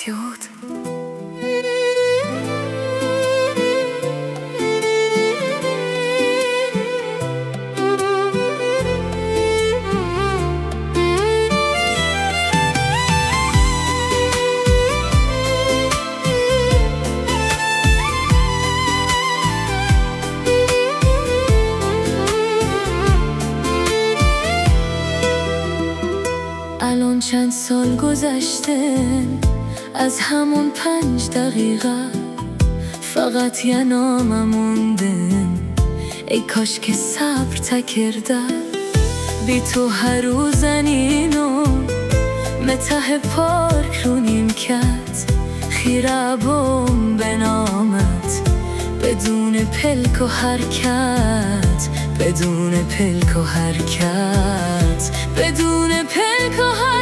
ciudad. الان چند سال گذشته از همون 5 دقیقه، فقط یه نامم مونده، ای کاش که صبر تکرده. بی تو هر روز اینو مته پارک رو نیمکت، خیره بوم به نامت، بدون پلک و حرکت، بدون پلک و حرکت، بدون پلک و حرکت.